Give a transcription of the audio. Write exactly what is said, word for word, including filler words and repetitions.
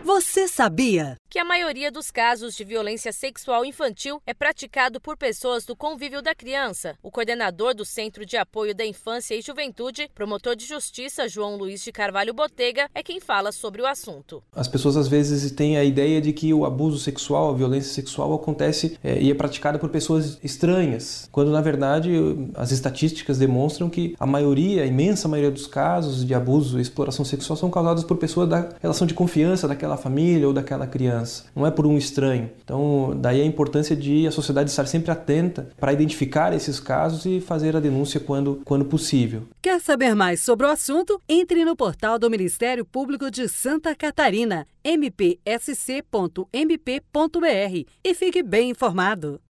Você sabia que a maioria dos casos de violência sexual infantil é praticado por pessoas do convívio da criança? O coordenador do Centro de Apoio da Infância e Juventude, promotor de justiça João Luiz de Carvalho Botega, é quem fala sobre o assunto. As pessoas às vezes têm a ideia de que o abuso sexual, a violência sexual acontece é, e é praticada por pessoas estranhas, quando na verdade as estatísticas demonstram que a maioria, a imensa maioria dos casos de abuso e exploração sexual são causados por pessoas da relação de confiança daquela família ou daquela criança. Não é por um estranho. Então, daí a importância de a sociedade estar sempre atenta para identificar esses casos e fazer a denúncia quando, quando possível. Quer saber mais sobre o assunto? Entre no portal do Ministério Público de Santa Catarina, m p s c ponto m p ponto b r, e fique bem informado.